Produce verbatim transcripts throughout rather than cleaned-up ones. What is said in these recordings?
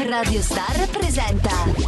Radio Star presenta.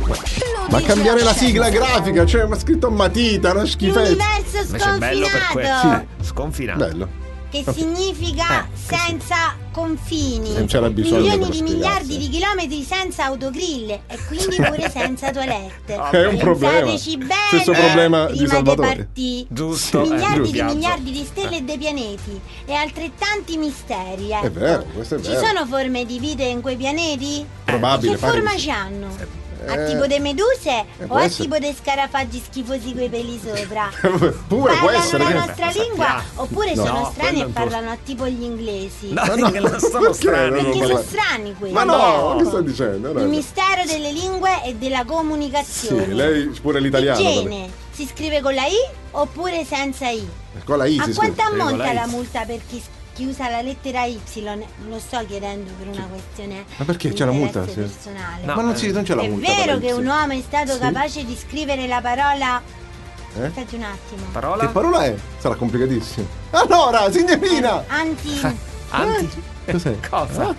Ma cambiare la sigla grafica, cioè ma scritto a matita, una schifezza. L'universo Invece è bello per sconfinato. questo. Sì, sconfinato. Bello. Che significa Eh, senza confini. Non c'era bisogno Milioni dello di spiegarsi. miliardi di chilometri senza autogrill e quindi pure senza toilette. È un problema. Pensateci bene. Stesso problema di prima Salvatore. di partire. Giusto. Miliardi eh, di viaggio. miliardi di stelle e dei pianeti e altrettanti misteri. Ecco. È vero, questo è Ci vero. sono forme di vita in quei pianeti? Probabile, Che pare forma di sì. ci hanno? A Eh, tipo dei meduse eh, o può a essere. tipo dei scarafaggi schifosi coi peli sopra? Pure può Parlano essere la che... nostra Lo lingua sappiamo. oppure No, sono strani quello e è un po'- parlano a tipo gli inglesi? No, Ma no, che non sono perché? strani. Non Perché lo sono so. strani quelli. Ma no, ecco. che sto dicendo? No, Il no. mistero delle lingue e della comunicazione. Sì, lei pure l'italiano. Igiene. Si scrive con la I oppure senza I? vabbè. Con la I A si quanto scrive. con ammonta la I. la multa per chi, chi usa la lettera Y? Lo sto chiedendo per una questione Ma perché di c'è la multa? interesse Sì. personale. No. Ma non, si, non c'è la È multa. vero per che la Y. un uomo è stato Sì. capace di scrivere la parola. Eh? Aspetti un attimo. Parola? Che parola è? Sarà complicatissimo. Allora, signorina! Anti. Anti. Cos'è? Cosa?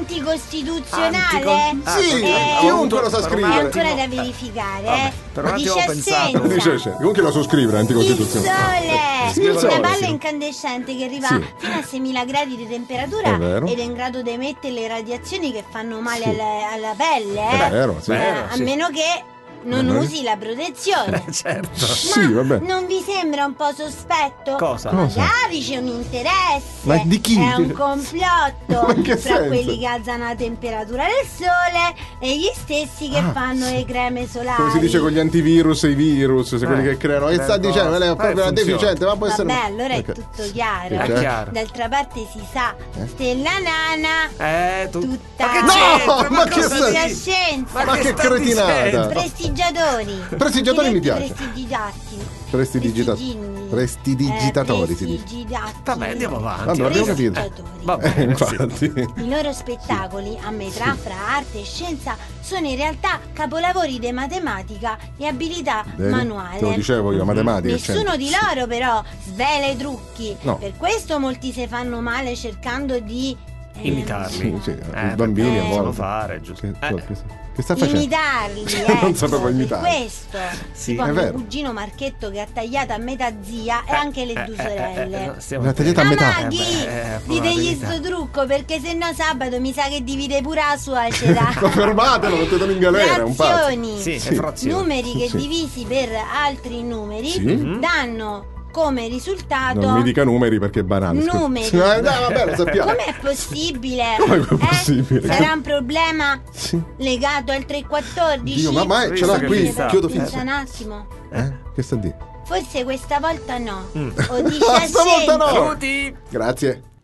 Anticostituzionale? Anticon- Sì, Eh, chiunque lo sa È scrivere. ancora da verificare, Vabbè, eh? per un attimo ho Dice pensato. assenza. Dice, cioè, comunque lo so scrivere, Il anticostituzionale. sole, Sì, il una sole, palla sì. incandescente che arriva Sì. fino a seimila gradi di temperatura È vero. ed è in grado di emettere le radiazioni che fanno male Sì. alla, alla pelle, eh? È vero, sì. Eh, Vero, a sì. meno che non Ma noi- usi la protezione. Certo. Sì, Ma vabbè. non vi sembra un po' sospetto? Cosa? Cosa? Magari c'è un interesse. Ma di chi? È un complotto Ma in che fra senso? quelli che alzano la temperatura del sole e gli stessi che Ah, fanno sì. le creme solari. Come si dice con gli antivirus e i virus, se quelli Eh, che creano. Che sta certo. dicendo? Lei è proprio Eh, una funziona. deficiente, ma può essere. Vabbè, allora è Ok. tutto chiaro. È È chiaro. D'altra parte si sa, Eh? Stella Nana, Eh, tu... tutta Ma che No, c'entra? ma che cosa sei? la dici? scienza, Ma che sta cretinata. dicendo? prestigiatori. Prestigiatori mi piace. Prestigiati. Prestidigita- Prestigini. prestidigitatori, Eh, si dice. prestigiati. Vabbè, andiamo avanti. Vabbè, abbiamo capito. Prestigiatori. Va Eh, bene, sì. infatti. I loro spettacoli, a metà fra arte e scienza, sono in realtà capolavori di matematica e abilità Vedi? manuale. Te lo dicevo io, matematica. Nessuno cioè. di loro però svela i trucchi. No. Per questo molti si fanno male cercando di ehm, Imitarli. Sì, sì, Eh, i bambini perché a possono volte. fare, giusto? Che, Eh. che- che sta facendo? imitarli. Non ecco, sapevo per imitare. questo. Sì. Tipo È mio vero. cugino Marchetto che ha tagliato a metà zia e anche le Eh, due eh, eh, sorelle. eh, no, stiamo L'ha tagliata a Ma metà. Maghi, Eh beh, eh, ditegli probabilità. sto trucco perché sennò sabato mi sa che divide pure la suocera. Ma fermatelo, mettetelo in galera, è un pazzo. Frazioni. Sì, Sì. è frazione. Numeri che Sì. divisi per altri numeri Sì. danno come risultato Non mi dica numeri perché è banale. scusa. Numeri. Sì, eh, dai, vabbè, lo sappiamo. Com'è possibile? Come è Eh? possibile? Sarà un problema Sì. legato al tre quattordici? Dio, ma mai ce l'ha Visto che qui, ci sta. chiodo Pensa fisso. un attimo. Eh? Che sta a dire? Forse questa volta no. Mm. O dice Stavolta no. accento. Saluti! Grazie.